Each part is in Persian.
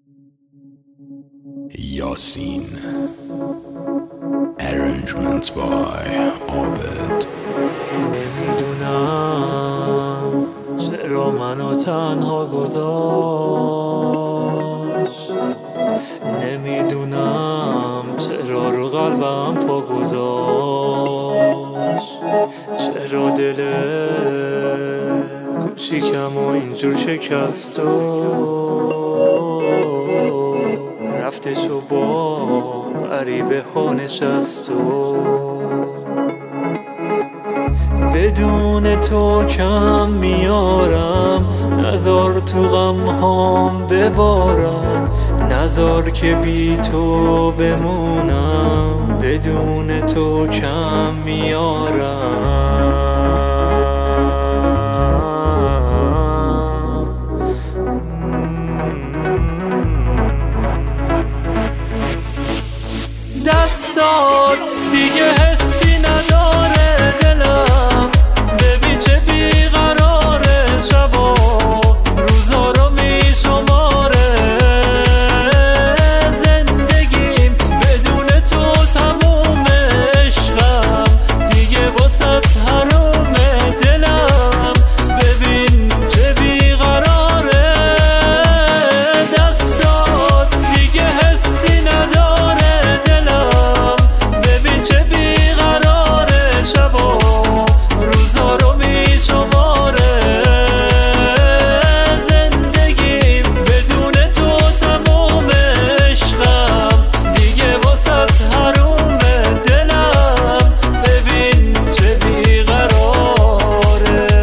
یاسین. Arrangement by عابد. نمیدونم چرا منو تنها گذاشت، نمیدونم چرا رو قلبم پا گذاشت، چرا دل کوچیکم و اینجور شکست و رفتش و با غریبه ها نشست و بدون تو کم میارم، نذار تو غم هام ببارم، نذار که بی تو بمونم، بدون تو کم میارم. دستات دیگه حسی نداره دلم، ببین چه بیقراره، شبا روزا رو میشماره، زندگیم بدون تو تموم، عشقم دیگه واسط حرومه، دلم ببین چه بیقراره. دستات دیگه حسی نداره دلم، ببین چه بیقراره، شبا روزا رو میشماره، زندگیم بدون تو تموم، عشقم دیگه واسط حرومه، دلم ببین چه بیقراره.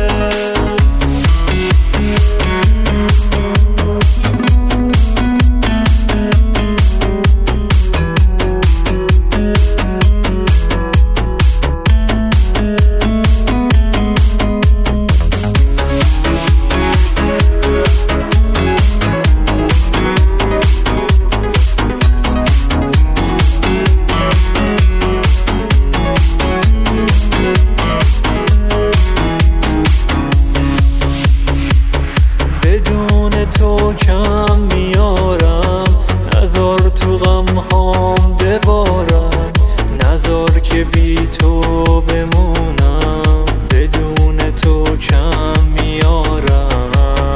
بدون تو کم میارم، نذار تو غم هام ببارم، نذار که بی تو بمونم، بدون تو کم میارم.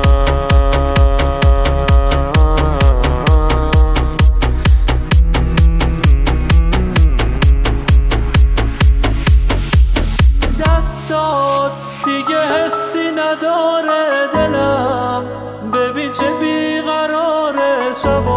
دستات دیگه حسی نداره دلم، ببین چه بیقراره، شبا